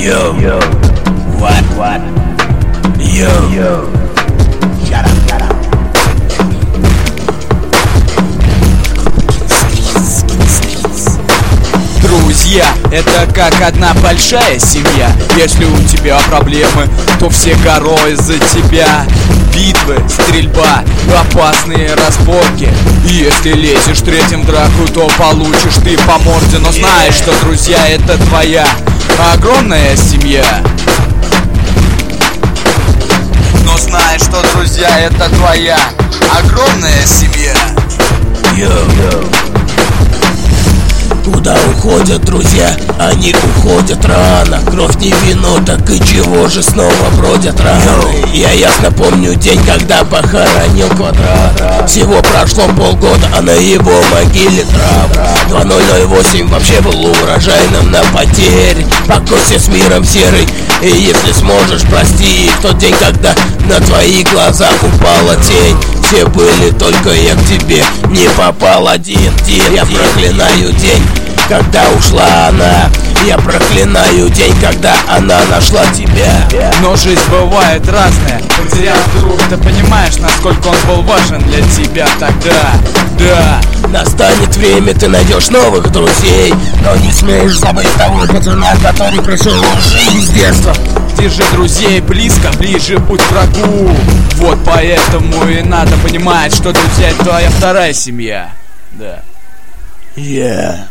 Yo, yo, what? Yo, shut up. Друзья, это как одна большая семья. Если у тебя проблемы, то все горой за тебя. Битвы, стрельба, опасные разборки. И если лезешь третьим в драку, то получишь ты по морде. Но знаешь, что, друзья, это твоя огромная семья. Но знаешь, что, друзья, это твоя огромная семья. Куда уходят друзья? Они уходят рано. Кровь не вино, так и чего же снова бродят раны? Я ясно помню день, когда похоронил Квадрат. Всего прошло полгода, а на его могиле трава. 2008 вообще был урожайным на потерь. Покойся с миром серый, и если сможешь, прости. В тот день, когда на твои глаза упала тень, все были, только я к тебе не попал один. Я проклинаю день, когда ушла она. Я проклинаю день, когда она нашла тебя. Но жизнь бывает разная. Зря вдруг ты понимаешь, насколько он был важен для тебя тогда. Да. Настанет время, ты найдешь новых друзей, но не смеешь забыть того пацана, который пришел в жизнь с детства. Держи друзей близко, ближе будь к врагу. Вот поэтому и надо понимать, что друзья — это твоя вторая семья. Да. Yeah.